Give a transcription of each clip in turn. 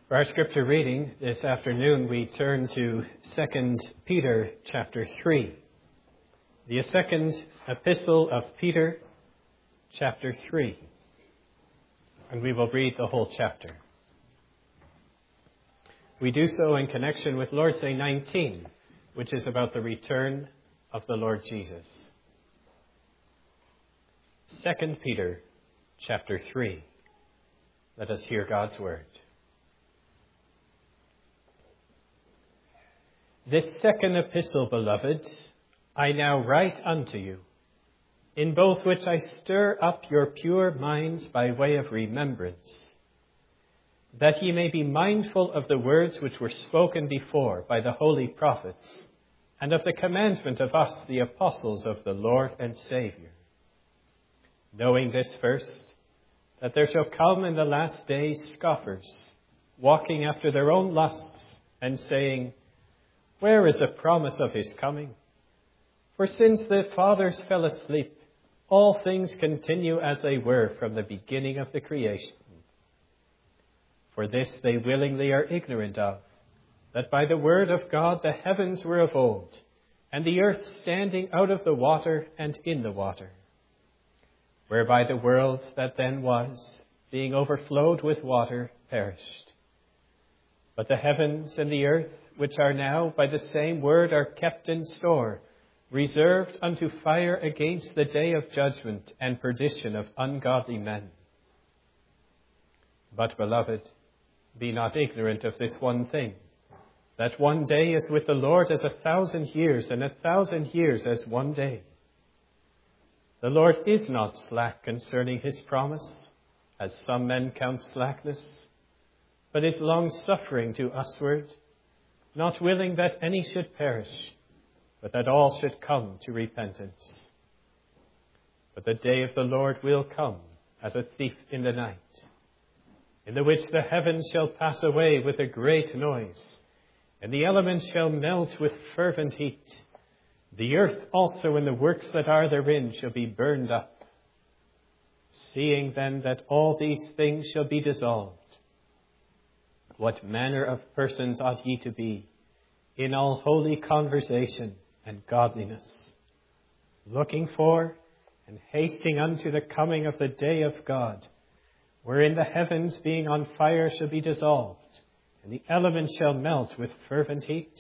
For our scripture reading this afternoon, we turn to 2 Peter chapter 3. The second epistle of Peter, chapter 3. And we will read the whole chapter. We do so in connection with Lord's Day 19, which is about the return of the Lord Jesus. 2 Peter chapter 3. Let us hear God's word. This second epistle, beloved, I now write unto you, in both which I stir up your pure minds by way of remembrance, that ye may be mindful of the words which were spoken before by the holy prophets, and of the commandment of us, the apostles of the Lord and Saviour. Knowing this first, that there shall come in the last days scoffers, walking after their own lusts, and saying, Where is the promise of his coming? For since the fathers fell asleep, all things continue as they were from the beginning of the creation. For this they willingly are ignorant of, that by the word of God the heavens were of old, and the earth standing out of the water and in the water, whereby the world that then was, being overflowed with water, perished. But the heavens and the earth, which are now by the same word are kept in store, reserved unto fire against the day of judgment and perdition of ungodly men. But, beloved, be not ignorant of this one thing, that one day is with the Lord as 1,000 years, and 1,000 years as one day. The Lord is not slack concerning his promise, as some men count slackness, but is long-suffering to usward, not willing that any should perish, but that all should come to repentance. But the day of the Lord will come as a thief in the night, in the which the heavens shall pass away with a great noise, and the elements shall melt with fervent heat. The earth also and the works that are therein shall be burned up. Seeing then that all these things shall be dissolved, what manner of persons ought ye to be in all holy conversation and godliness, looking for and hasting unto the coming of the day of God, wherein the heavens being on fire shall be dissolved, and the elements shall melt with fervent heat?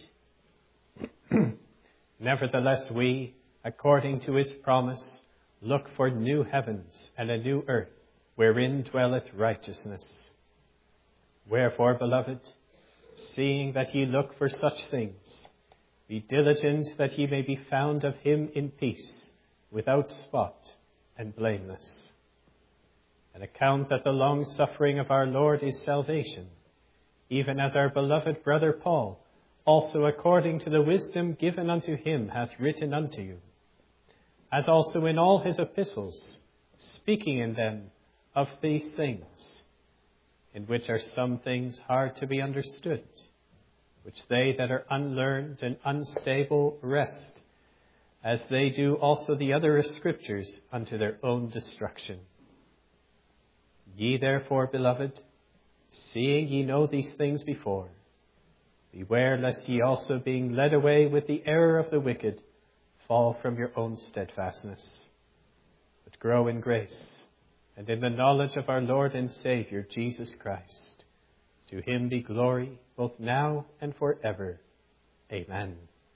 Nevertheless we, according to his promise, look for new heavens and a new earth, wherein dwelleth righteousness. Wherefore, beloved, seeing that ye look for such things, be diligent that ye may be found of him in peace, without spot and blameless. And account that the long suffering of our Lord is salvation, even as our beloved brother Paul, also according to the wisdom given unto him, hath written unto you, as also in all his epistles, speaking in them of these things, in which are some things hard to be understood, which they that are unlearned and unstable wrest, as they do also the other scriptures unto their own destruction. Ye therefore, beloved, seeing ye know these things before, beware lest ye also, being led away with the error of the wicked, fall from your own steadfastness, but grow in grace and in the knowledge of our Lord and Saviour, Jesus Christ. To him be glory, both now and forever. Amen.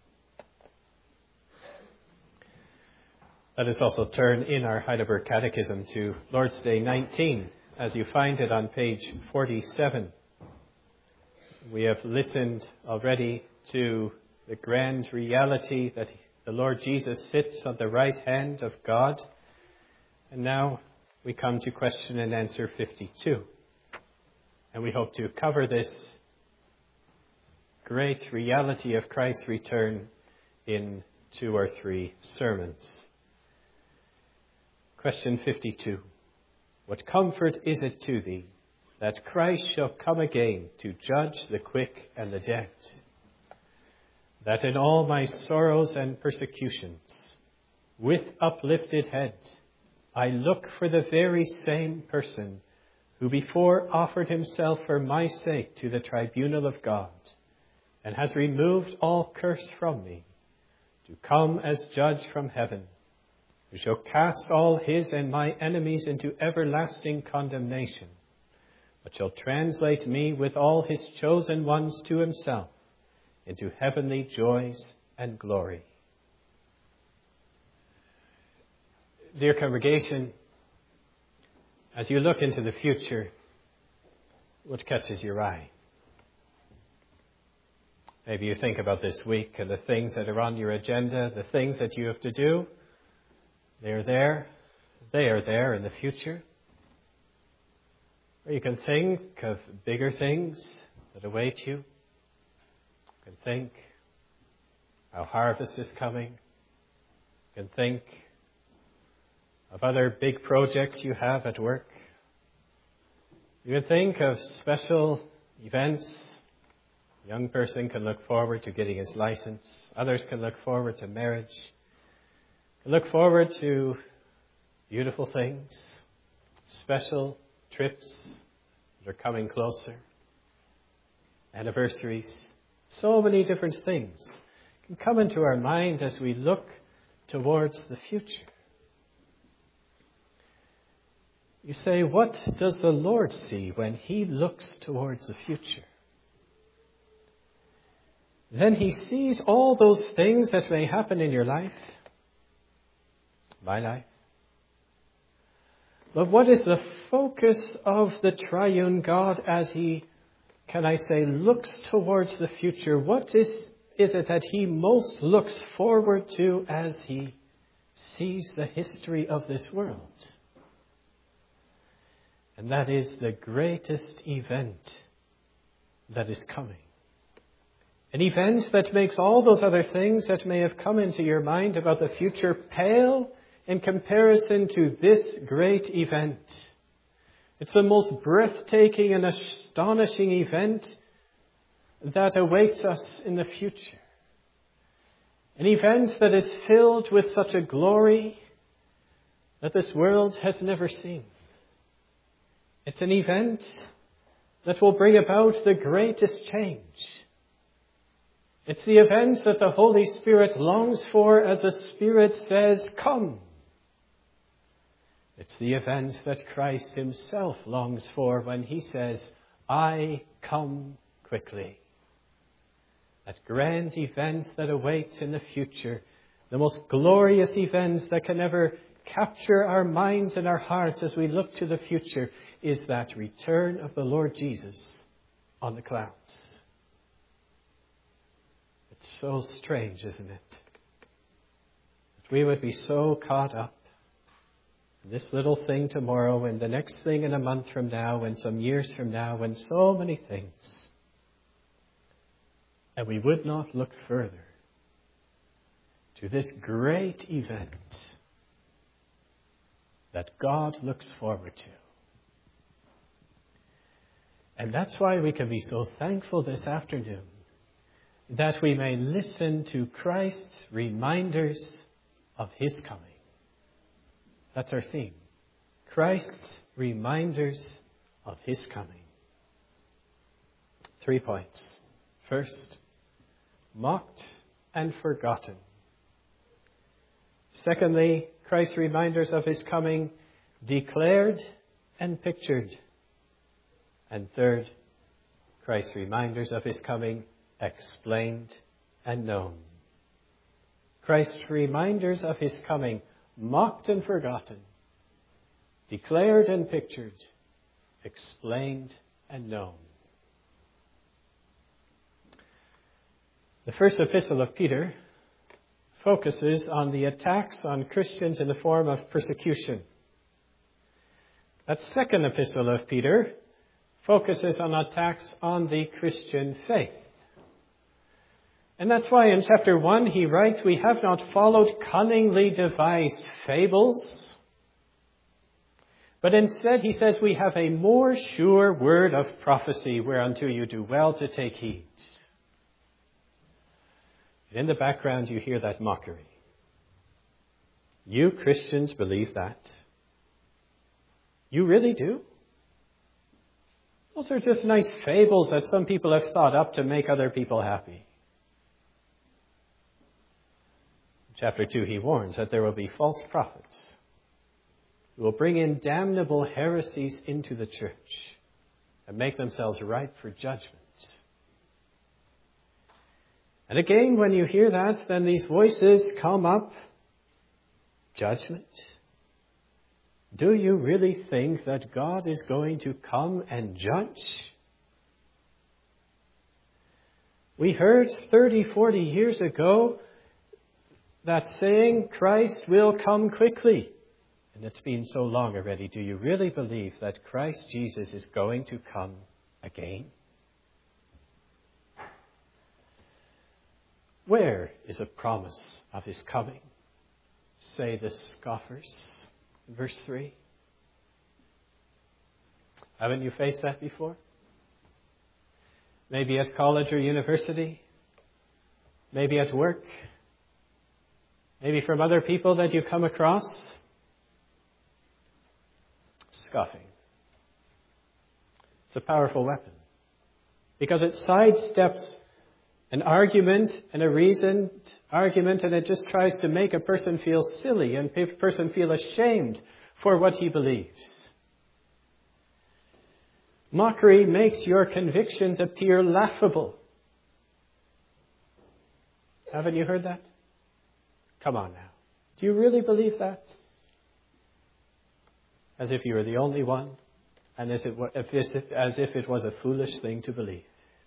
Let us also turn in our Heidelberg Catechism to Lord's Day 19, as you find it on page 47. We have listened already to the grand reality that the Lord Jesus sits on the right hand of God. And now we come to question and answer 52. And we hope to cover this great reality of Christ's return in 2 or 3 sermons. Question 52. What comfort is it to thee that Christ shall come again to judge the quick and the dead? That in all my sorrows and persecutions, with uplifted head, I look for the very same person who before offered himself for my sake to the tribunal of God, and has removed all curse from me, to come as judge from heaven, who shall cast all his and my enemies into everlasting condemnation, but shall translate me with all his chosen ones to himself into heavenly joys and glory. Dear congregation, as you look into the future, what catches your eye? Maybe you think about this week and the things that are on your agenda, the things that you have to do. They are there in the future. Or you can think of bigger things that await you. You can think how harvest is coming. You can think of other big projects you have at work. You can think of special events. A young person can look forward to getting his license. Others can look forward to marriage. Can look forward to beautiful things, special trips that are coming closer, anniversaries. So many different things can come into our mind as we look towards the future. You say, what does the Lord see when he looks towards the future? Then he sees all those things that may happen in your life, my life. But what is the focus of the triune God as he, can I say, looks towards the future? What is it that he most looks forward to as he sees the history of this world? And that is the greatest event that is coming. An event that makes all those other things that may have come into your mind about the future pale in comparison to this great event. It's the most breathtaking and astonishing event that awaits us in the future. An event that is filled with such a glory that this world has never seen. It's an event that will bring about the greatest change. It's the event that the Holy Spirit longs for as the Spirit says, come. It's the event that Christ himself longs for when he says, I come quickly. That grand event that awaits in the future, the most glorious event that can ever capture our minds and our hearts as we look to the future, is that return of the Lord Jesus on the clouds. It's so strange, isn't it? That we would be so caught up in this little thing tomorrow and the next thing in a month from now and some years from now and so many things. And we would not look further to this great event that God looks forward to. And that's why we can be so thankful this afternoon that we may listen to Christ's reminders of his coming. That's our theme. Christ's reminders of his coming. 3 points. First, mocked and forgotten. Secondly, Christ's reminders of his coming, declared and pictured. And third, Christ's reminders of his coming, explained and known. Christ's reminders of his coming, mocked and forgotten, declared and pictured, explained and known. The first epistle of Peter focuses on the attacks on Christians in the form of persecution. That second epistle of Peter focuses on attacks on the Christian faith. And that's why in chapter 1 he writes, we have not followed cunningly devised fables, but instead he says we have a more sure word of prophecy whereunto you do well to take heed. And in the background you hear that mockery. You Christians believe that? You really do? Those are just nice fables that some people have thought up to make other people happy. In chapter 2, he warns that there will be false prophets who will bring in damnable heresies into the church and make themselves ripe for judgment. And again, when you hear that, then these voices come up. Judgment. Do you really think that God is going to come and judge? We heard 30, 40 years ago that saying, Christ will come quickly. And it's been so long already. Do you really believe that Christ Jesus is going to come again? Where is a promise of his coming? Say the scoffers. Verse 3. Haven't you faced that before? Maybe at college or university. Maybe at work. Maybe from other people that you come across. Scoffing. It's a powerful weapon. Because it sidesteps an argument and a reasoned argument, and it just tries to make a person feel silly and a person feel ashamed for what he believes. Mockery makes your convictions appear laughable. Haven't you heard that? Come on now. Do you really believe that? As if you were the only one, and as if it was a foolish thing to believe.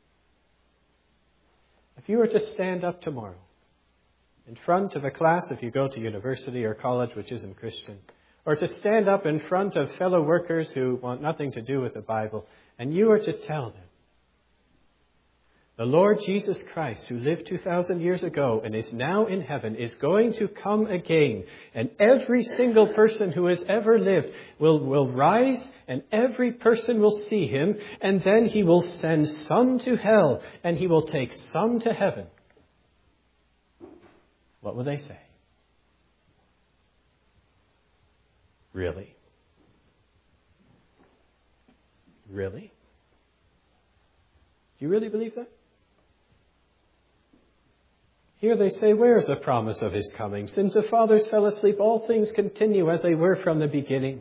If you were to stand up tomorrow in front of a class, if you go to university or college which isn't Christian, or to stand up in front of fellow workers who want nothing to do with the Bible, and you were to tell them, the Lord Jesus Christ, who lived 2,000 years ago and is now in heaven, is going to come again. And every single person who has ever lived will rise, and every person will see him. And then he will send some to hell, and he will take some to heaven. What will they say? Really? Really? Do you really believe that? Here they say, where is the promise of his coming? Since the fathers fell asleep, all things continue as they were from the beginning.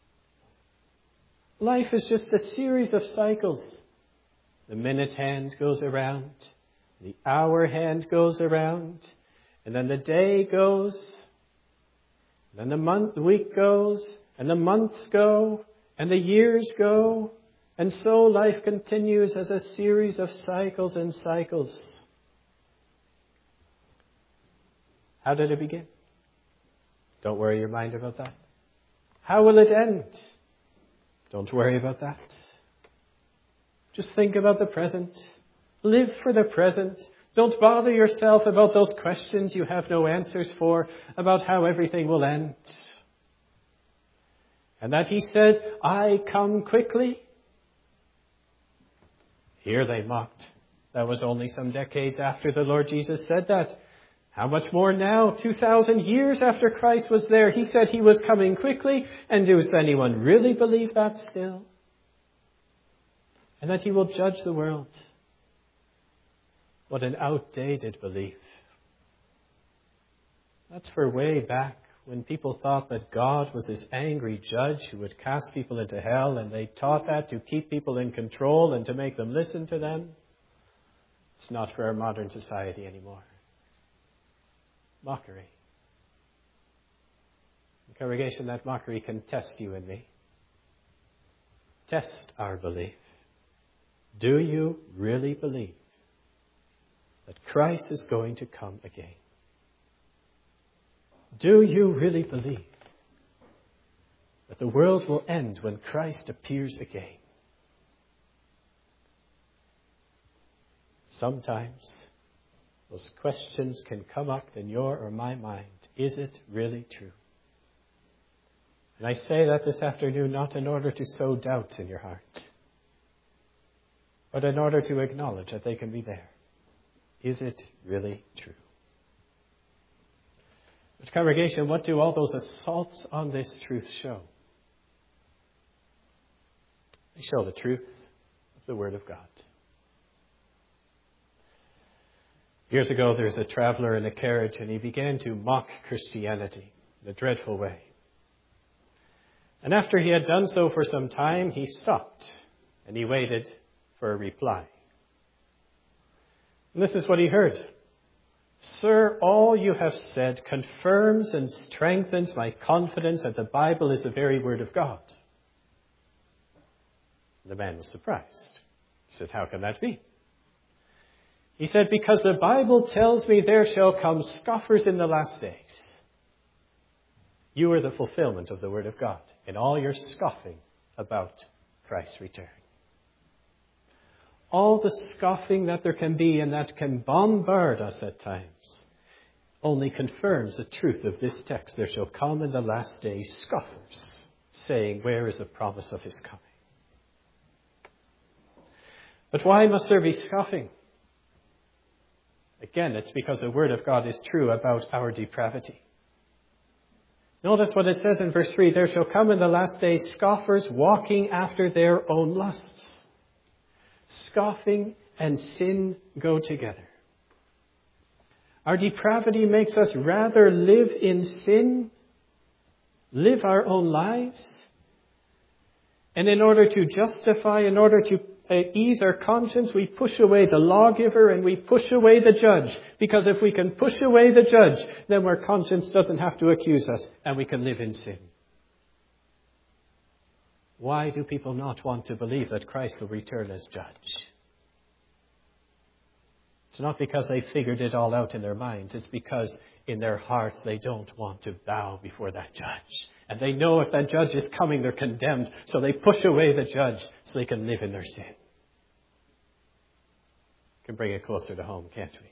Life is just a series of cycles. The minute hand goes around, the hour hand goes around, and then the day goes, then the week goes, and the months go, and the years go, and so life continues as a series of cycles and cycles. How did it begin? Don't worry your mind about that. How will it end? Don't worry about that. Just think about the present. Live for the present. Don't bother yourself about those questions you have no answers for, about how everything will end. And that he said, I come quickly. Here they mocked. That was only some decades after the Lord Jesus said that. How much more now, 2,000 years after Christ was there, he said he was coming quickly. And does anyone really believe that still? And that he will judge the world. What an outdated belief. That's for way back when people thought that God was this angry judge who would cast people into hell, and they taught that to keep people in control and to make them listen to them. It's not for our modern society anymore. Mockery. In congregation, that mockery can test you and me. Test our belief. Do you really believe that Christ is going to come again? Do you really believe that the world will end when Christ appears again? Sometimes those questions can come up in your or my mind. Is it really true? And I say that this afternoon not in order to sow doubts in your heart, but in order to acknowledge that they can be there. Is it really true? But congregation, what do all those assaults on this truth show? They show the truth the Word of God. Years ago, there was a traveler in a carriage, and he began to mock Christianity in a dreadful way. And after he had done so for some time, he stopped, and he waited for a reply. And this is what he heard. "Sir, all you have said confirms and strengthens my confidence that the Bible is the very Word of God." The man was surprised. He said, "How can that be?" He said, "Because the Bible tells me there shall come scoffers in the last days." You are the fulfillment of the Word of God in all your scoffing about Christ's return. All the scoffing that there can be and that can bombard us at times only confirms the truth of this text. There shall come in the last days scoffers, saying, "Where is the promise of his coming?" But why must there be scoffing? Again, it's because the Word of God is true about our depravity. Notice what it says in verse 3, "There shall come in the last days scoffers walking after their own lusts." Scoffing and sin go together. Our depravity makes us rather live in sin, live our own lives, and in order to justify, in order to ease our conscience, we push away the lawgiver and we push away the judge. Because if we can push away the judge, then our conscience doesn't have to accuse us and we can live in sin. Why do people not want to believe that Christ will return as judge? It's not because they figured it all out in their minds. It's because in their hearts they don't want to bow before that judge. And they know if that judge is coming, they're condemned. So they push away the judge so they can live in their sin. Can bring it closer to home, can't we?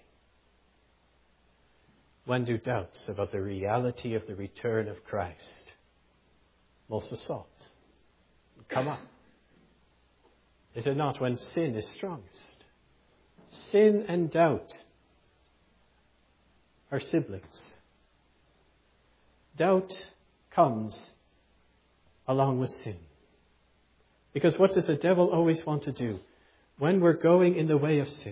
When do doubts about the reality of the return of Christ most assault and come up? Is it not when sin is strongest? Sin and doubt are siblings. Doubt comes along with sin. Because what does the devil always want to do? When we're going in the way of sin,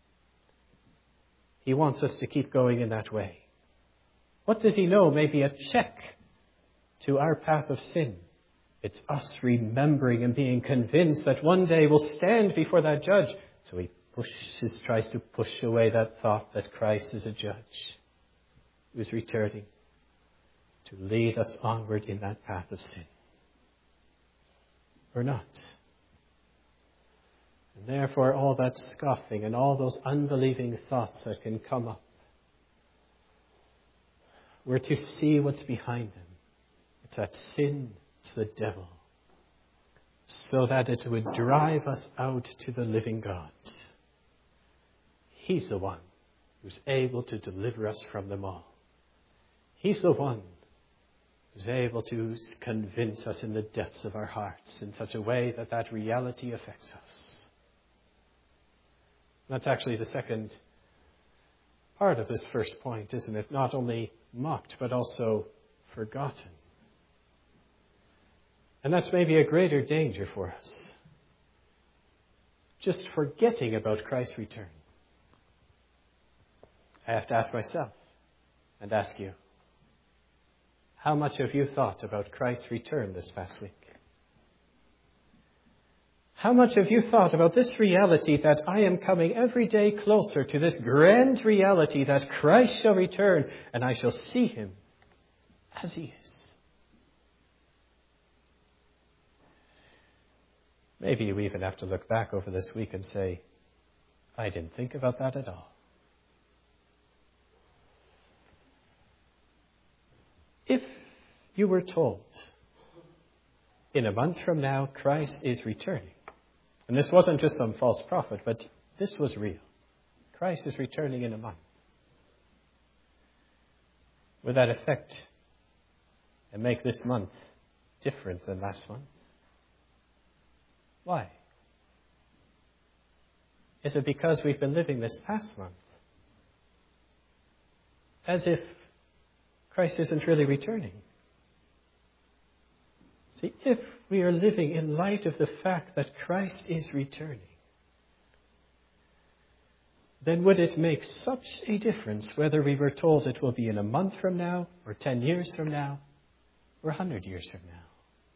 he wants us to keep going in that way. What does he know? Maybe a check to our path of sin. It's us remembering and being convinced that one day we'll stand before that judge. So he tries to push away that thought that Christ is a judge who is returning to lead us onward in that path of sin. Or not. And therefore all that scoffing and all those unbelieving thoughts that can come up, we're to see what's behind them. It's that sin, it's the devil. So that it would drive us out to the living God. He's the one who's able to deliver us from them all. He's the one who's able to convince us in the depths of our hearts in such a way that that reality affects us. That's actually the second part of this first point, isn't it? Not only mocked, but also forgotten. And that's maybe a greater danger for us. Just forgetting about Christ's return. I have to ask myself and ask you, how much have you thought about Christ's return this past week? How much have you thought about this reality that I am coming every day closer to this grand reality that Christ shall return and I shall see him as he is? Maybe you even have to look back over this week and say, I didn't think about that at all. If you were told, in a month from now, Christ is returning, and this wasn't just some false prophet, but this was real. Christ is returning in a month. Would that affect and make this month different than last month? Why? Is it because we've been living this past month as if Christ isn't really returning? See, if we are living in light of the fact that Christ is returning, then would it make such a difference whether we were told it will be in a month from now, or 10 years from now, or 100 years from now?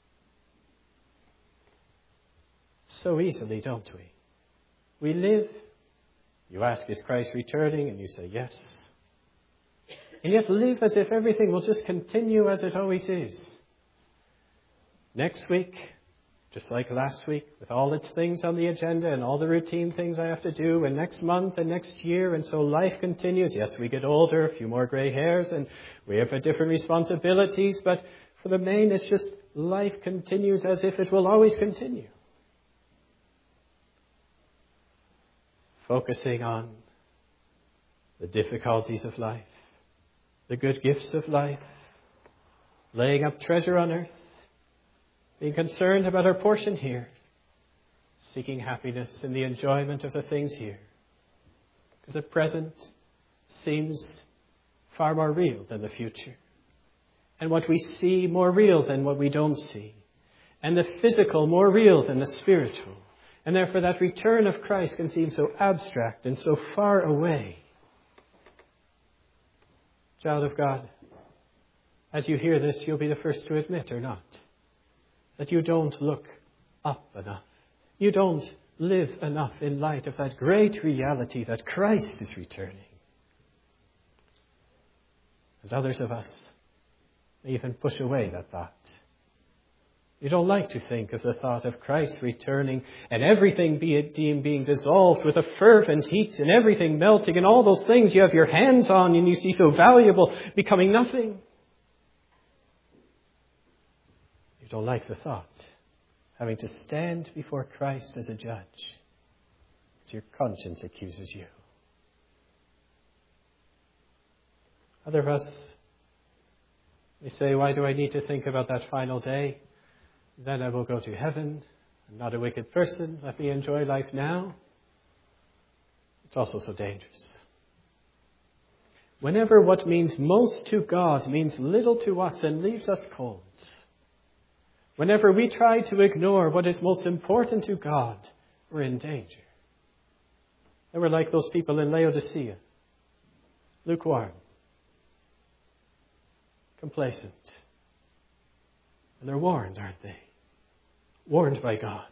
So easily, don't we? We live, you ask, is Christ returning? And you say, yes. And yet live as if everything will just continue as it always is. Next week, just like last week, with all its things on the agenda and all the routine things I have to do, and next month and next year, and so life continues. Yes, we get older, a few more gray hairs, and we have different responsibilities, but for the main, it's just life continues as if it will always continue. Focusing on the difficulties of life, the good gifts of life, laying up treasure on earth, being concerned about our portion here, seeking happiness in the enjoyment of the things here. Because the present seems far more real than the future. And what we see more real than what we don't see. And the physical more real than the spiritual. And therefore that return of Christ can seem so abstract and so far away. Child of God, as you hear this, you'll be the first to admit, or not, that you don't look up enough. You don't live enough in light of that great reality that Christ is returning. And others of us may even push away that thought. You don't like to think of the thought of Christ returning and everything being dissolved with a fervent heat and everything melting and all those things you have your hands on and you see so valuable becoming nothing. You don't like the thought, having to stand before Christ as a judge, as your conscience accuses you. Other of us, they say, why do I need to think about that final day? Then I will go to heaven. I'm not a wicked person. Let me enjoy life now. It's also so dangerous. Whenever what means most to God means little to us and leaves us cold. Whenever we try to ignore what is most important to God, we're in danger. And we're like those people in Laodicea. Lukewarm. Complacent. And they're warned, aren't they? Warned by God.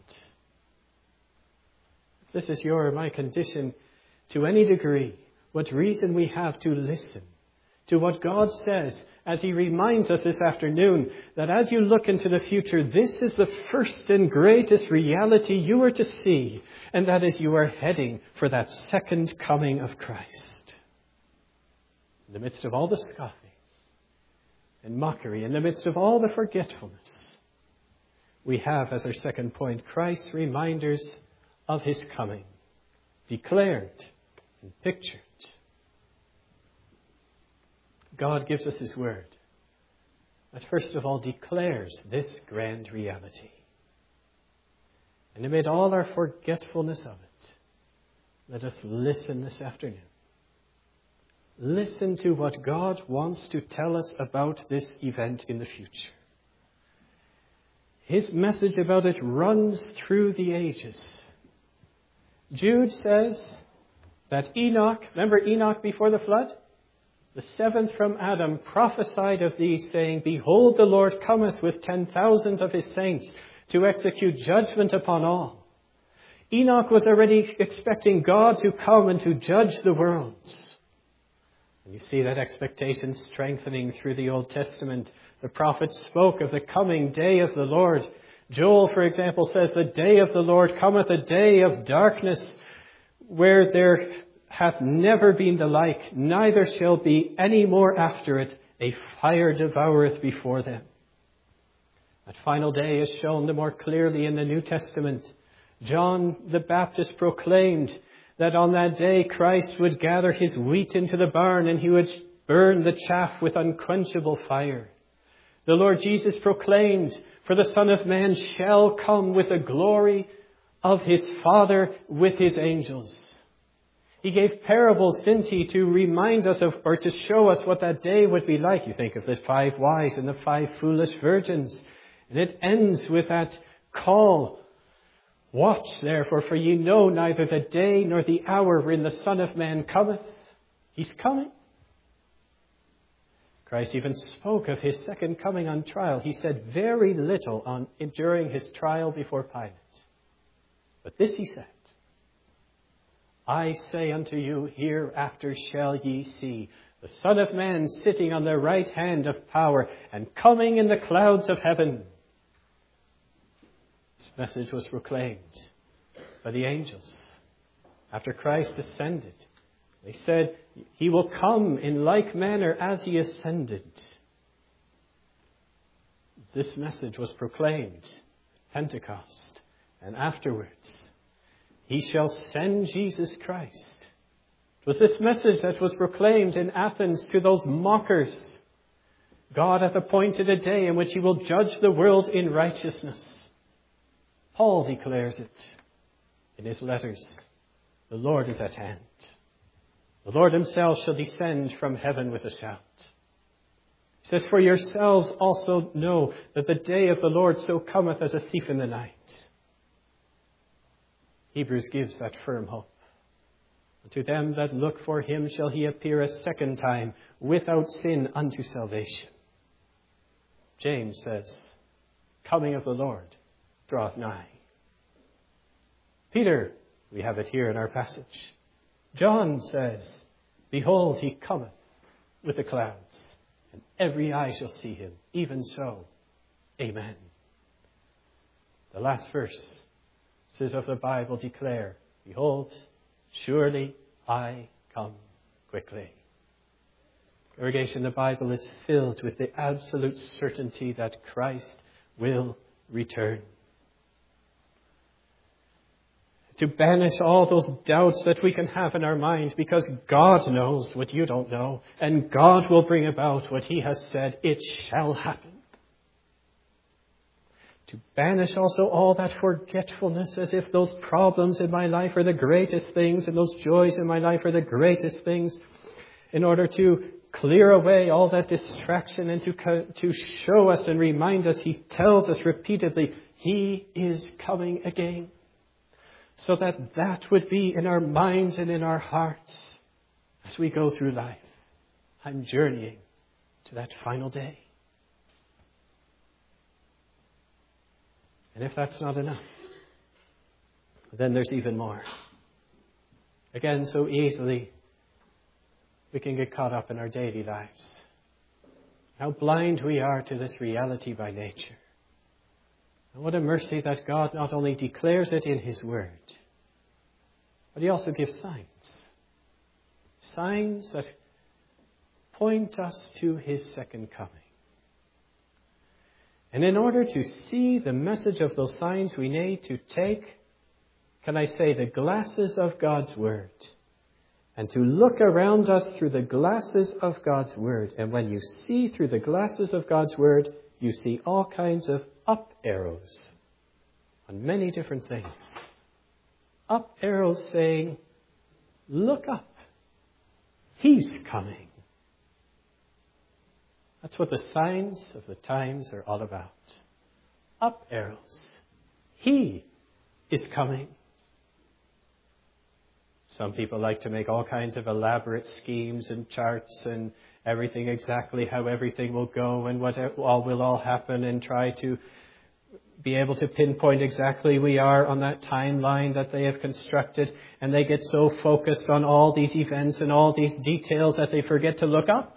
If this is your or my condition to any degree, what reason we have to listen to what God says as He reminds us this afternoon that as you look into the future, this is the first and greatest reality you are to see, and that is you are heading for that second coming of Christ. In the midst of all the scoffing and mockery, in the midst of all the forgetfulness, we have as our second point Christ's reminders of His coming, declared and pictured. God gives us His word that first of all declares this grand reality. And amid all our forgetfulness of it, let us listen this afternoon. Listen to what God wants to tell us about this event in the future. His message about it runs through the ages. Jude says that Enoch, remember Enoch before the flood? The seventh from Adam prophesied of these, saying, Behold, the Lord cometh with 10,000s of His saints to execute judgment upon all. Enoch was already expecting God to come and to judge the worlds. And you see that expectation strengthening through the Old Testament. The prophets spoke of the coming day of the Lord. Joel, for example, says, The day of the Lord cometh, a day of darkness, where there hath never been the like, neither shall be any more after it. A fire devoureth before them. That final day is shown the more clearly in the New Testament. John the Baptist proclaimed that on that day Christ would gather His wheat into the barn and He would burn the chaff with unquenchable fire. The Lord Jesus proclaimed, For the Son of Man shall come with the glory of His Father with His angels. He gave parables, didn't He, to remind us of, or to show us what that day would be like. You think of the 5 wise and the 5 foolish virgins. And it ends with that call Watch therefore, for ye know neither the day nor the hour wherein the Son of Man cometh. He's coming. Christ even spoke of his second coming on trial. He said very little during his trial before Pilate. But this he said, I say unto you, hereafter shall ye see the Son of Man sitting on the right hand of power and coming in the clouds of heaven. This message was proclaimed by the angels after Christ ascended. They said, he will come in like manner as he ascended. This message was proclaimed at Pentecost and afterwards. He shall send Jesus Christ. It was this message that was proclaimed in Athens to those mockers. God hath appointed a day in which he will judge the world in righteousness. Paul declares it in his letters. The Lord is at hand. The Lord himself shall descend from heaven with a shout. He says, for yourselves also know that the day of the Lord so cometh as a thief in the night. Hebrews gives that firm hope. To them that look for him shall he appear a second time without sin unto salvation. James says, coming of the Lord draweth nigh. Peter, we have it here in our passage. John says, behold, he cometh with the clouds, and every eye shall see him. Even so, amen. The last verses of the Bible declare, behold, surely I come quickly. Congregation, the Bible is filled with the absolute certainty that Christ will return. To banish all those doubts that we can have in our mind, because God knows what you don't know, and God will bring about what he has said, it shall happen. To banish also all that forgetfulness, as if those problems in my life are the greatest things, and those joys in my life are the greatest things, in order to clear away all that distraction and to show us and remind us, he tells us repeatedly, he is coming again. So that would be in our minds and in our hearts as we go through life. I'm journeying to that final day. And if that's not enough, then there's even more. Again, so easily we can get caught up in our daily lives. How blind we are to this reality by nature. And what a mercy that God not only declares it in his word, but he also gives signs. Signs that point us to his second coming. And in order to see the message of those signs, we need to take, can I say, the glasses of God's word, and to look around us through the glasses of God's word. And when you see through the glasses of God's word, you see all kinds of up arrows on many different things. Up arrows saying, look up. He's coming. That's what the signs of the times are all about. Up arrows. He is coming. Some people like to make all kinds of elaborate schemes and charts and everything, exactly how everything will go and what will all happen, and try to be able to pinpoint exactly we are on that timeline that they have constructed. And they get so focused on all these events and all these details that they forget to look up.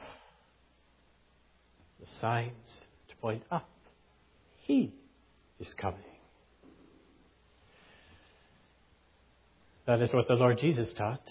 The signs to point up. He is coming. That is what the Lord Jesus taught.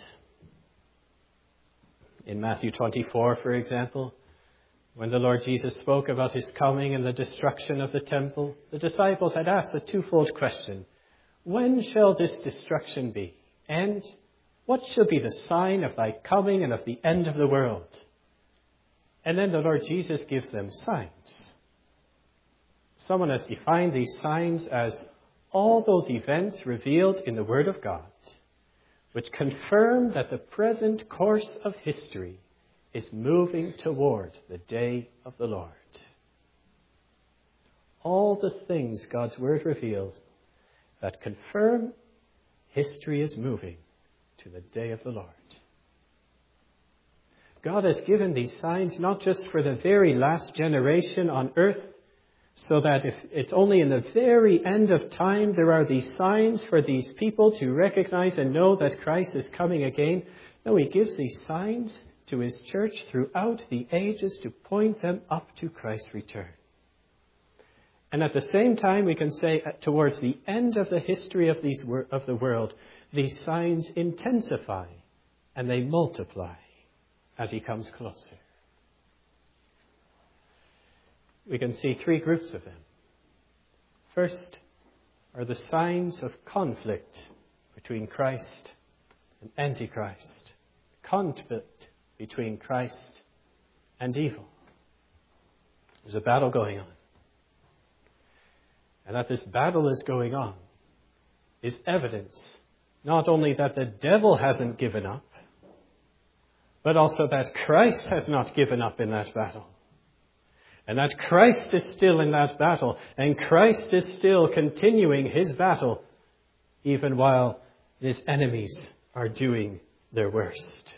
In Matthew 24, for example, when the Lord Jesus spoke about his coming and the destruction of the temple, the disciples had asked a twofold question. When shall this destruction be? And what shall be the sign of thy coming and of the end of the world? And then the Lord Jesus gives them signs. Someone has defined these signs as all those events revealed in the Word of God, which confirm that the present course of history is moving toward the day of the Lord. All the things God's Word revealed that confirm history is moving to the day of the Lord. God has given these signs not just for the very last generation on earth, so that if it's only in the very end of time there are these signs for these people to recognize and know that Christ is coming again. No, he gives these signs to his church throughout the ages to point them up to Christ's return. And at the same time, we can say towards the end of the history of the world, these signs intensify and they multiply as he comes closer. We can see three groups of them. First are the signs of conflict between Christ and Antichrist. Conflict between Christ and evil. There's a battle going on. And that this battle is going on is evidence not only that the devil hasn't given up, but also that Christ has not given up in that battle. And that Christ is still in that battle, and Christ is still continuing his battle, even while his enemies are doing their worst.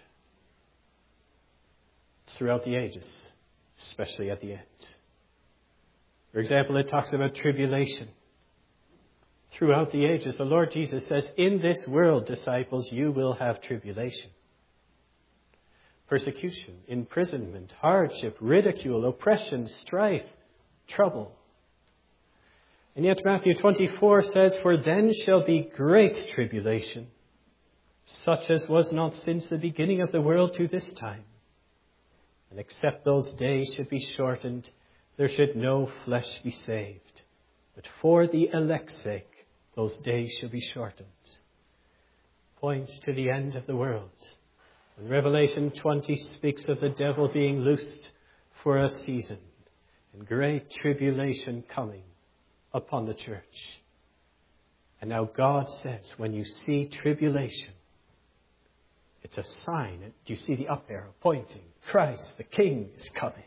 It's throughout the ages, especially at the end. For example, it talks about tribulation. Throughout the ages, the Lord Jesus says, in this world, disciples, you will have tribulation. Persecution, imprisonment, hardship, ridicule, oppression, strife, trouble. And yet Matthew 24 says, for then shall be great tribulation, such as was not since the beginning of the world to this time. And except those days should be shortened, there should no flesh be saved. But for the elect's sake, those days shall be shortened. Points to the end of the world. And Revelation 20 speaks of the devil being loosed for a season and great tribulation coming upon the church. And now God says, when you see tribulation, it's a sign. Do you see the up arrow pointing? Christ, the King, is coming.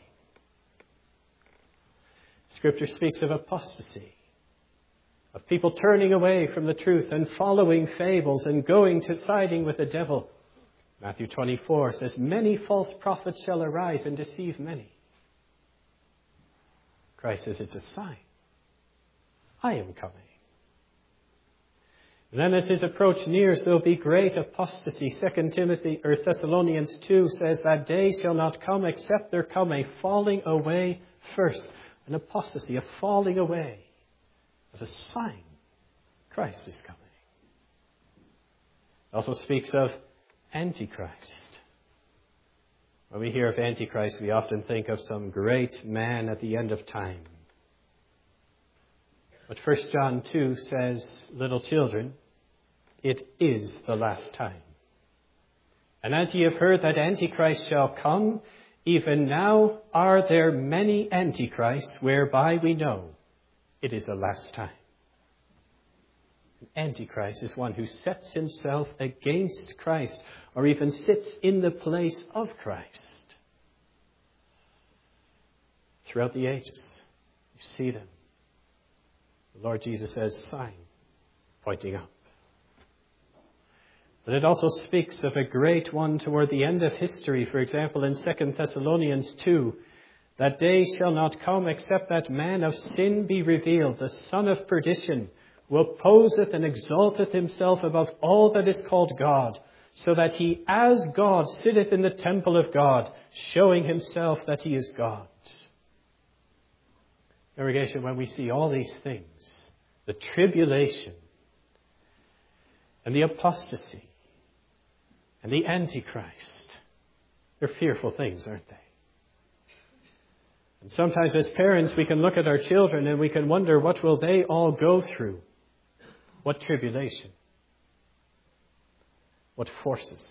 Scripture speaks of apostasy, of people turning away from the truth and following fables and going to siding with the devil. Matthew 24 says, many false prophets shall arise and deceive many. Christ says it's a sign. I am coming. And then as his approach nears, there will be great apostasy. 2 Thessalonians 2 says, that day shall not come except there come a falling away first. An apostasy, a falling away, as a sign Christ is coming. It also speaks of Antichrist. When we hear of Antichrist, we often think of some great man at the end of time. But 1 John 2 says, little children, it is the last time. And as ye have heard that Antichrist shall come, even now are there many antichrists, whereby we know it is the last time. An antichrist is one who sets himself against Christ, or even sits in the place of Christ. Throughout the ages, you see them. The Lord Jesus says, sign, pointing up. But it also speaks of a great one toward the end of history. For example, in 2 Thessalonians 2, that day shall not come except that man of sin be revealed, the son of perdition, who opposeth and exalteth himself above all that is called God, so that he as God sitteth in the temple of God, showing himself that he is God. Congregation, when we see all these things, the tribulation and the apostasy and the Antichrist, they're fearful things, aren't they? And sometimes as parents, we can look at our children and we can wonder, what will they all go through? What tribulation? What forces?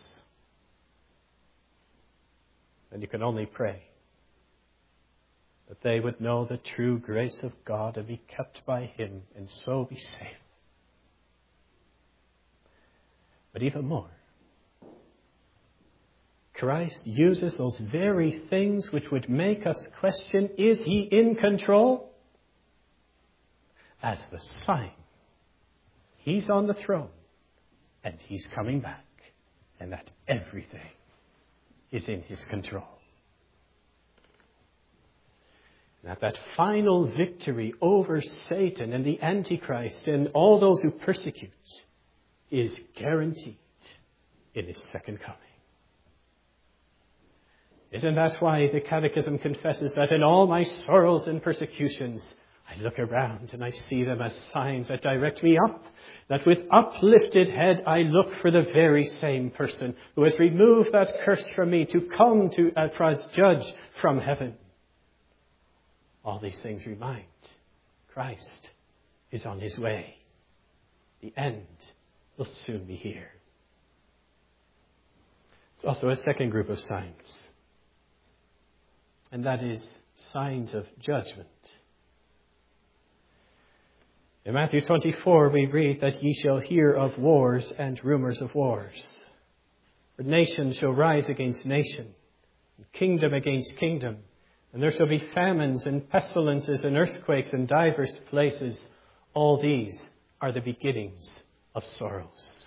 And you can only pray that they would know the true grace of God and be kept by him and so be safe. But even more, Christ uses those very things which would make us question, is he in control? As the sign He's on the throne and he's coming back, and that everything is in his control. And that final victory over Satan and the Antichrist and all those who persecute is guaranteed in his second coming. Isn't that why the Catechism confesses that in all my sorrows and persecutions, I look around and I see them as signs that direct me up, that with uplifted head I look for the very same person who has removed that curse from me to come to as judge from heaven. All these things remind Christ is on his way. The end will soon be here. It's also a second group of signs, and that is signs of judgment. In Matthew 24, we read that ye shall hear of wars and rumors of wars. For nation shall rise against nation, and kingdom against kingdom. And there shall be famines and pestilences and earthquakes in divers places. All these are the beginnings of sorrows.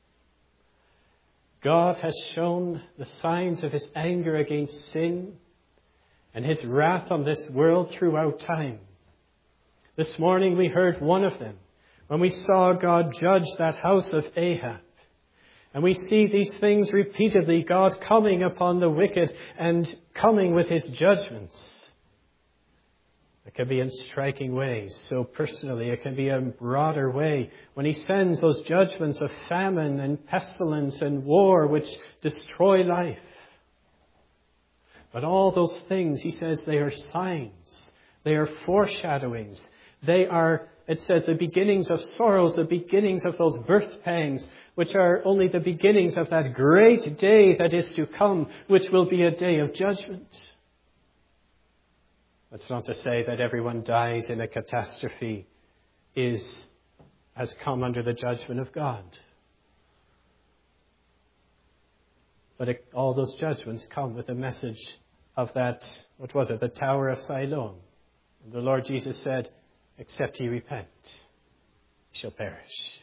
God has shown the signs of his anger against sin and his wrath on this world throughout time. This morning we heard one of them when we saw God judge that house of Ahab. And we see these things repeatedly, God coming upon the wicked and coming with his judgments. It can be in striking ways, so personally. It can be a broader way when he sends those judgments of famine and pestilence and war which destroy life. But all those things, he says, they are signs. They are foreshadowings. They are, it says, the beginnings of sorrows, the beginnings of those birth pangs, which are only the beginnings of that great day that is to come, which will be a day of judgment. That's not to say that everyone dies in a catastrophe has come under the judgment of God. But all those judgments come with a message of that, what was it, the Tower of Siloam. And the Lord Jesus said, except ye repent, ye shall perish.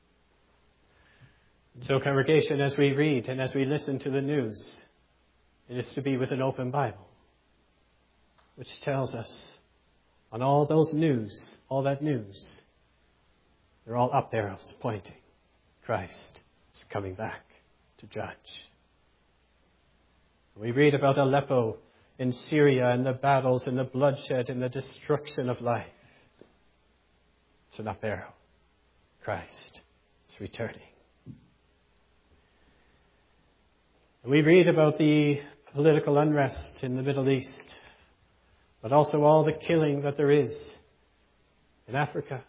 So congregation, as we read and as we listen to the news, it is to be with an open Bible, which tells us on all those news, all that news, they're all up arrows pointing. Christ is coming back to judge. We read about Aleppo in Syria and the battles and the bloodshed and the destruction of life. It's an up arrow. Christ is returning. We read about the political unrest in the Middle East, but also all the killing that there is in Africa.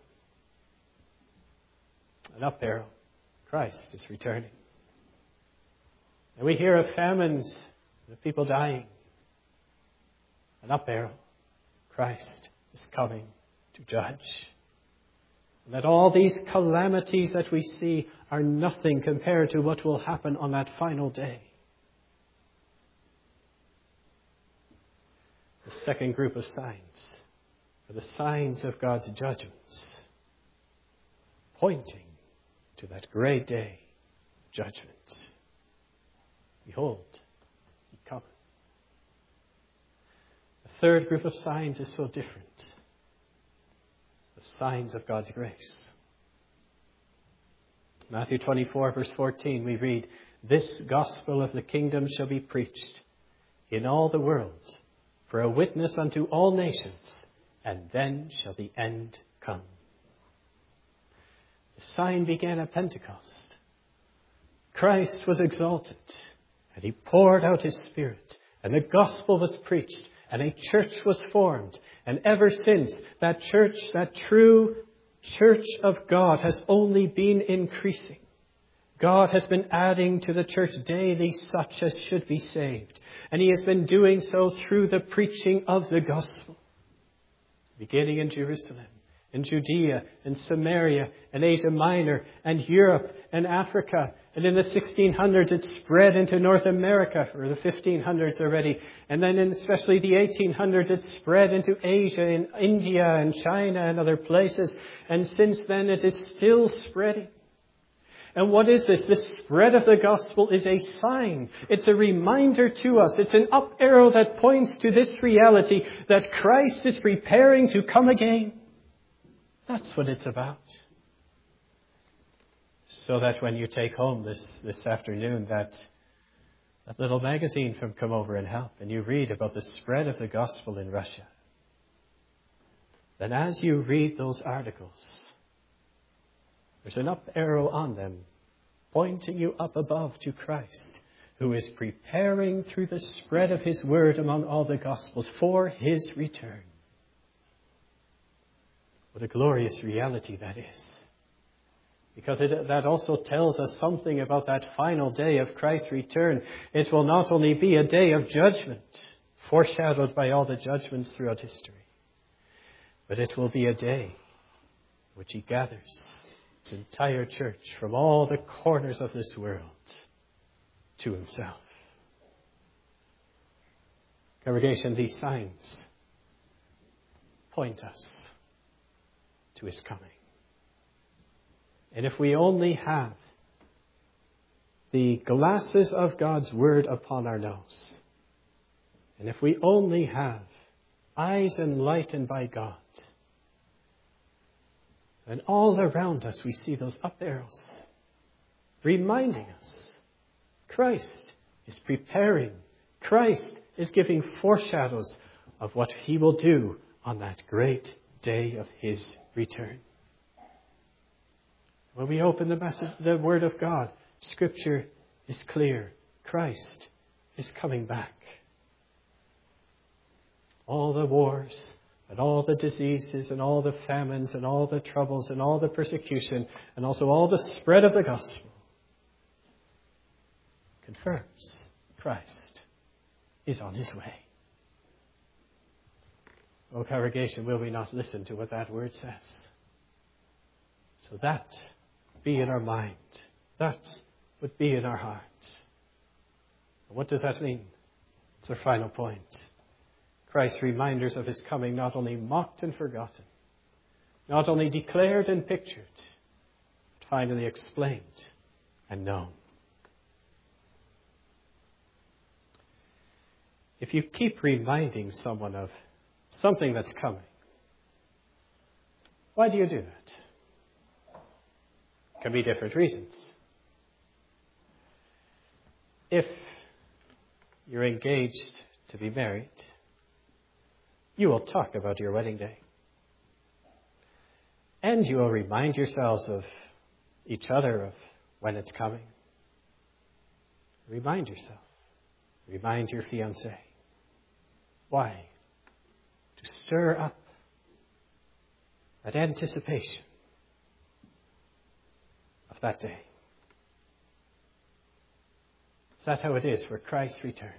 An up arrow. Christ is returning. And we hear of famines, of people dying. An up arrow. Christ is coming to judge. And that all these calamities that we see are nothing compared to what will happen on that final day. The second group of signs are the signs of God's judgments, pointing to that great day of judgment. Behold, he cometh. The third group of signs is so different. The signs of God's grace. Matthew 24, verse 14, we read, this gospel of the kingdom shall be preached in all the world, for a witness unto all nations, and then shall the end come. The sign began at Pentecost. Christ was exalted, and he poured out his Spirit, and the gospel was preached, and a church was formed. And ever since, that church, that true church of God, has only been increasing. God has been adding to the church daily such as should be saved. And he has been doing so through the preaching of the gospel, beginning in Jerusalem and Judea and Samaria and Asia Minor and Europe and Africa. And in the 1600s it spread into North America, or the 1500s already. And then in especially the 1800s it spread into Asia and India and China and other places. And since then it is still spreading. And what is this? The spread of the gospel is a sign. It's a reminder to us. It's an up arrow that points to this reality that Christ is preparing to come again. That's what it's about. So that when you take home this afternoon that little magazine from Come Over and Help, and you read about the spread of the gospel in Russia, then as you read those articles, there's an up arrow on them, pointing you up above to Christ, who is preparing through the spread of His word among all the Gospels for His return. What a glorious reality that is. Because that also tells us something about that final day of Christ's return. It will not only be a day of judgment, foreshadowed by all the judgments throughout history, but it will be a day in which He gathers His entire church from all the corners of this world to Himself. Congregation, these signs point us to His coming. And if we only have the glasses of God's word upon our nose, and if we only have eyes enlightened by God, and all around us we see those up arrows reminding us Christ is preparing. Christ is giving foreshadows of what He will do on that great day of His return. When we open the Word of God, Scripture is clear. Christ is coming back. All the wars and all the diseases and all the famines and all the troubles and all the persecution and also all the spread of the gospel confirms Christ is on His way. Oh, congregation, will we not listen to what that word says? So that be in our mind. That would be in our hearts. What does that mean? It's our final point. Christ's reminders of His coming not only mocked and forgotten, not only declared and pictured, but finally explained and known. If you keep reminding someone of something that's coming, why do you do that? Can be different reasons. If you're engaged to be married, you will talk about your wedding day. And you will remind yourselves of each other of when it's coming. Remind yourself. Remind your fiancé. Why? To stir up that anticipation of that day. Is that how it is for Christ's return?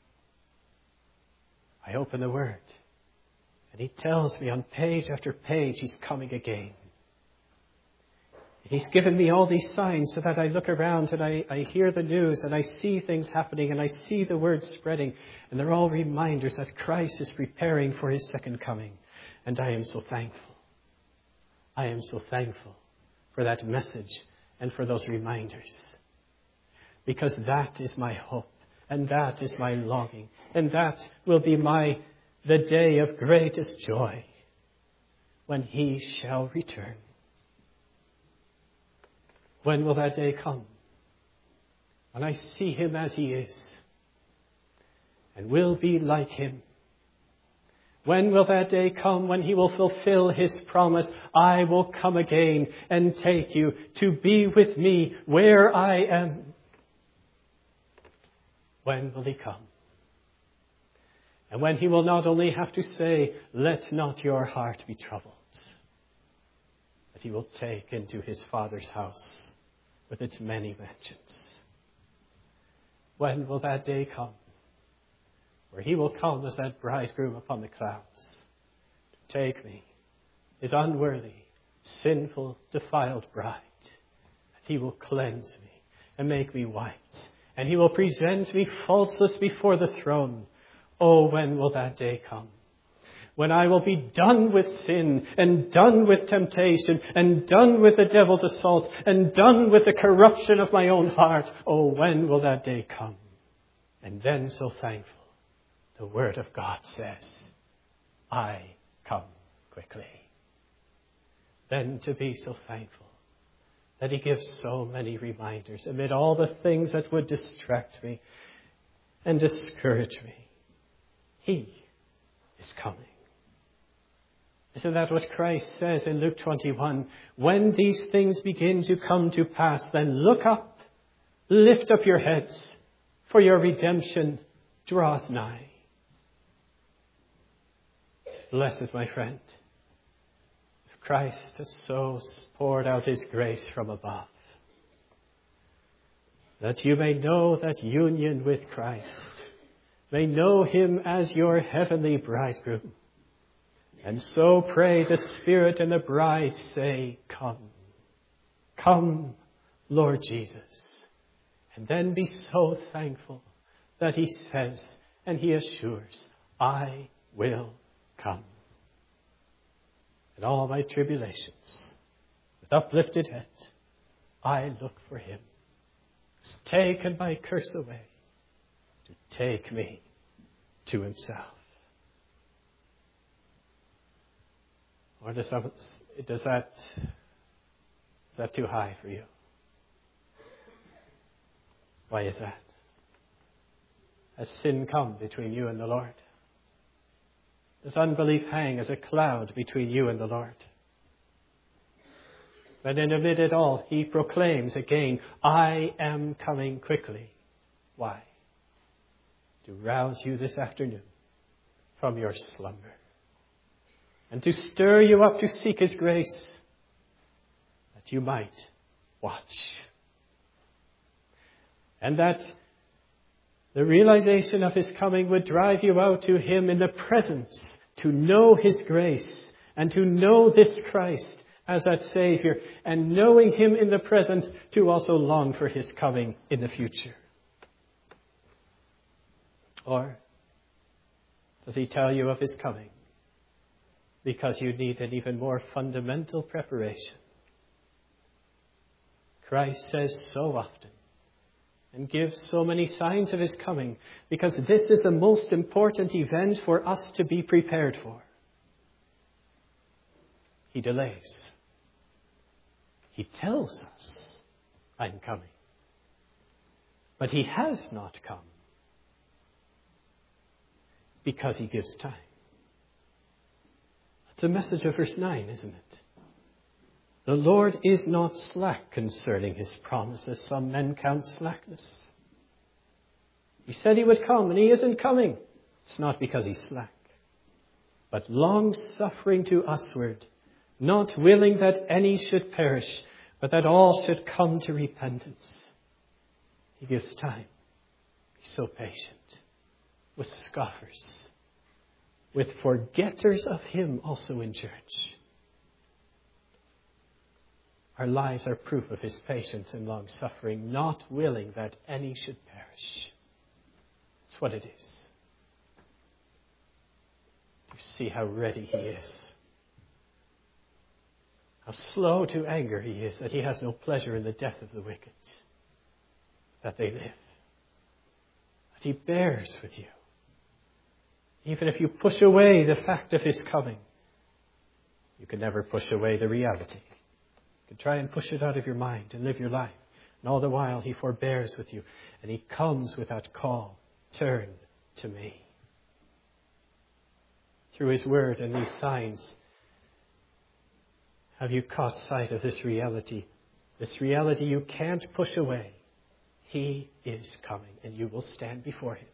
I open the Word, and He tells me on page after page He's coming again. And He's given me all these signs so that I look around and I hear the news and I see things happening and I see the word spreading. And they're all reminders that Christ is preparing for His second coming. And I am so thankful. I am so thankful for that message and for those reminders. Because that is my hope and that is my longing. And that will be the day of greatest joy when He shall return. When will that day come? When I see Him as He is and will be like Him. When will that day come when He will fulfill His promise? I will come again and take you to be with me where I am. When will He come? And when He will not only have to say, let not your heart be troubled, but He will take into His Father's house with its many mansions. When will that day come? Where He will come as that bridegroom upon the clouds to take me his unworthy, sinful, defiled bride. And he will cleanse me and make me white. And he will present me faultless before the throne. Oh, when will that day come? When I will be done with sin and done with temptation and done with the devil's assault and done with the corruption of my own heart. Oh, when will that day come? And then, so thankful, the Word of God says, I come quickly. Then to be so thankful that he gives so many reminders amid all the things that would distract me and discourage me. He is coming. Isn't that what Christ says in Luke 21? When these things begin to come to pass, then look up, lift up your heads, for your redemption draweth nigh. Blessed, my friend, if Christ has so poured out his grace from above, that you may know that union with Christ, may know him as your heavenly bridegroom. And so pray the Spirit and the bride say, come. Come, Lord Jesus. And then be so thankful that he says and he assures, I will come. In all my tribulations, with uplifted head, I look for him, who's taken my curse away, to take me to himself. Or is that too high for you? Why is that? Has sin come between you and the Lord? Does unbelief hang as a cloud between you and the Lord? But in amid it all, he proclaims again, I am coming quickly. Why? To rouse you this afternoon from your slumber. And to stir you up to seek his grace, that you might watch. And that the realization of his coming would drive you out to him in the presence, to know his grace, and to know this Christ as that Savior, and knowing him in the present, to also long for his coming in the future. Or does he tell you of his coming because you need an even more fundamental preparation? Christ says so often and gives so many signs of his coming because this is the most important event for us to be prepared for. He delays. He tells us, I'm coming. But he has not come because he gives time. That's the message of verse 9, isn't it? The Lord is not slack concerning his promise, as some men count slackness. He said he would come, and he isn't coming. It's not because he's slack, but long-suffering to usward, not willing that any should perish, but that all should come to repentance. He gives time. He's so patient with scoffers, with forgetters of him also in church. Our lives are proof of his patience and long-suffering, not willing that any should perish. That's what it is. You see how ready he is. How slow to anger he is, that he has no pleasure in the death of the wicked, that they live. That he bears with you. Even if you push away the fact of his coming, you can never push away the reality. You can try and push it out of your mind and live your life. And all the while he forbears with you. And he comes with that call, turn to me. Through his word and these signs, have you caught sight of this reality? This reality you can't push away. He is coming and you will stand before him.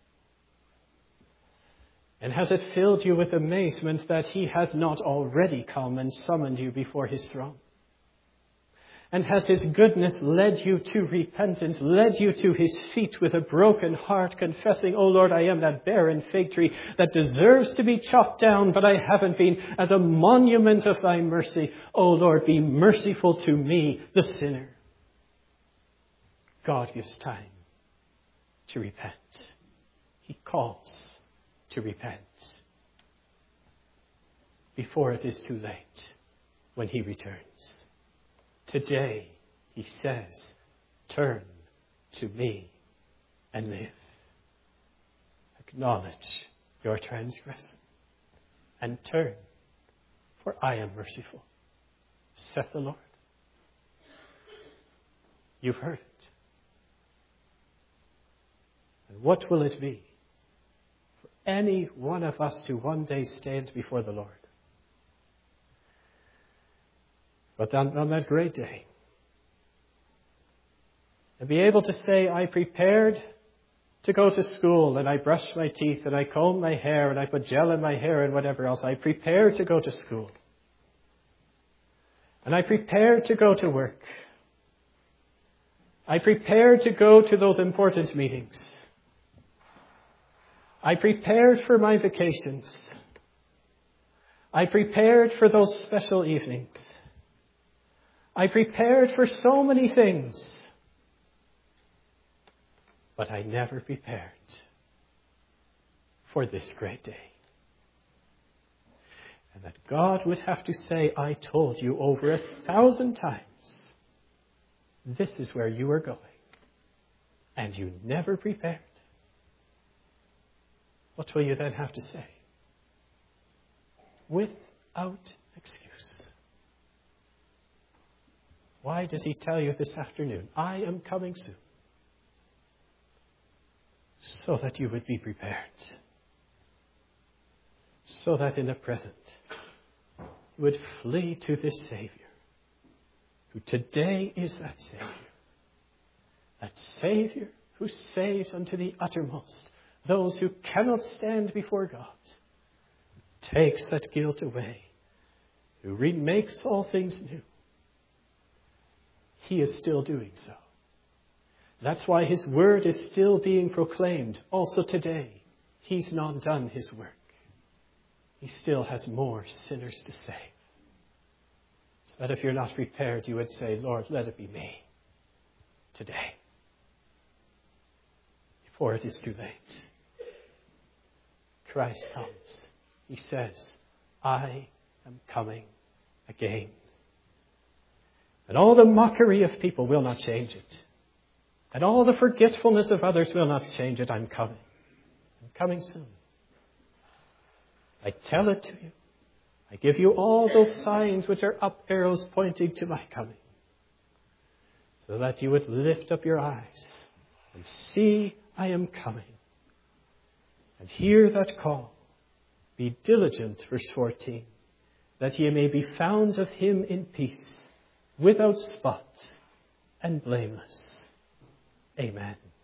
And has it filled you with amazement that he has not already come and summoned you before his throne? And has his goodness led you to repentance, led you to his feet with a broken heart, confessing, "Oh Lord, I am that barren fig tree that deserves to be chopped down, but I haven't been, as a monument of thy mercy. Oh Lord, be merciful to me, the sinner." God gives time to repent. He calls to repent before it is too late when he returns. Today, he says, "Turn to me and live." Acknowledge your transgression and turn, for I am merciful, saith the Lord. You've heard it. And what will it be for any one of us to one day stand before the Lord? But on that great day, and be able to say, "I prepared to go to school, and I brushed my teeth, and I combed my hair, and I put gel in my hair, and whatever else. I prepared to go to school. And I prepared to go to work. I prepared to go to those important meetings. I prepared for my vacations. I prepared for those special evenings. I prepared for so many things, but I never prepared for this great day." And that God would have to say, "I told you over 1,000 times, this is where you are going, and you never prepared." What will you then have to say? Without excuse. Why does he tell you this afternoon, "I am coming soon"? So that you would be prepared. So that in the present, you would flee to this Savior, who today is that Savior. That Savior who saves unto the uttermost those who cannot stand before God, takes that guilt away, who remakes all things new. He is still doing so. That's why his word is still being proclaimed. Also today, he's not done his work. He still has more sinners to save. So that if you're not prepared, you would say, "Lord, let it be me today, before it is too late." Christ comes. He says, "I am coming again." And all the mockery of people will not change it. And all the forgetfulness of others will not change it. I'm coming. I'm coming soon. I tell it to you. I give you all those signs which are up arrows pointing to my coming, so that you would lift up your eyes and see I am coming. And hear that call. Be diligent, verse 14, that ye may be found of him in peace, without spot and blameless. Amen.